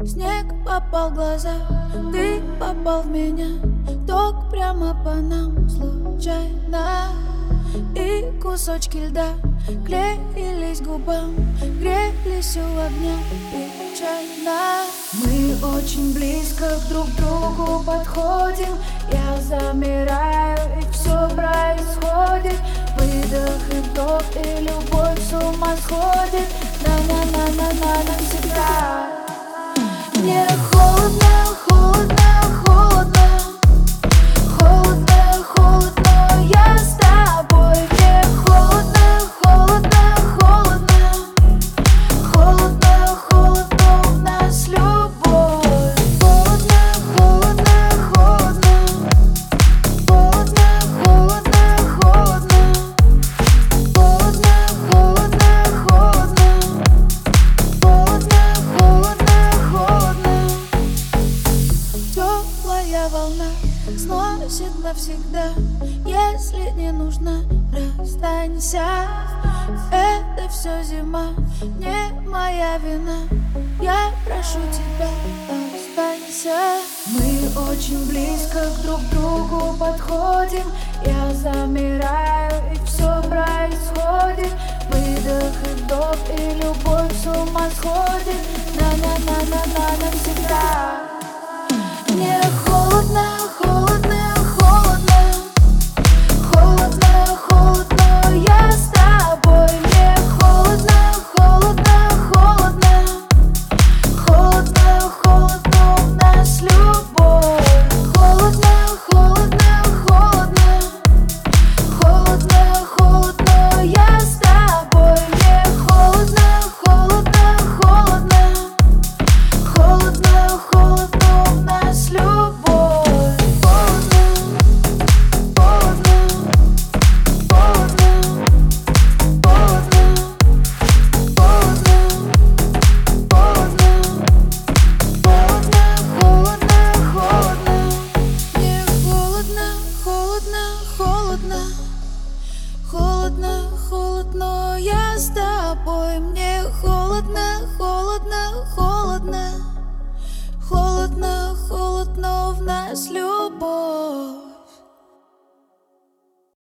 Снег попал в глаза, ты попал в меня. Ток прямо по нам случайно. И кусочки льда клеились к губам, грелись у огня печально. Мы очень близко друг к другу подходим. Я замираю, и все происходит. Выдох и вдох, и любовь с ума сходит. На-на-на-на-на навсегда. Мне холодно, холодно, холодно. Холодно, холодно, я с тобой. Мне холодно, холодно, холодно. Холодно, холодно, у нас любовь. Холодно, холодно, холодно. Холодно, холодно, холодно. Холодно, холодно, холодно. Холодно, холодно, холодно. Теплая волна сносит навсегда. Если не нужна, расстанься. Это все зима, не моя вина. Я прошу тебя, останься. Мы очень близко друг к другу подходим. Я замираю, и все происходит. Выдох и вдох, и любовь с ума сходит. На-на-на-на-на навсегда. Мне холодно, холодно, холодно. Холодно, холодно, я с тобой. Мне холодно, холодно, холодно. Холодно, холодно, у нас любовь. Холодно, холодно, холодно. Холодно, холодно, я с тобой. Мне холодно, холодно, холодно. Холодно, холодно, у нас любовь. Холодно, холодно, я с тобой. Мне холодно, холодно, холодно.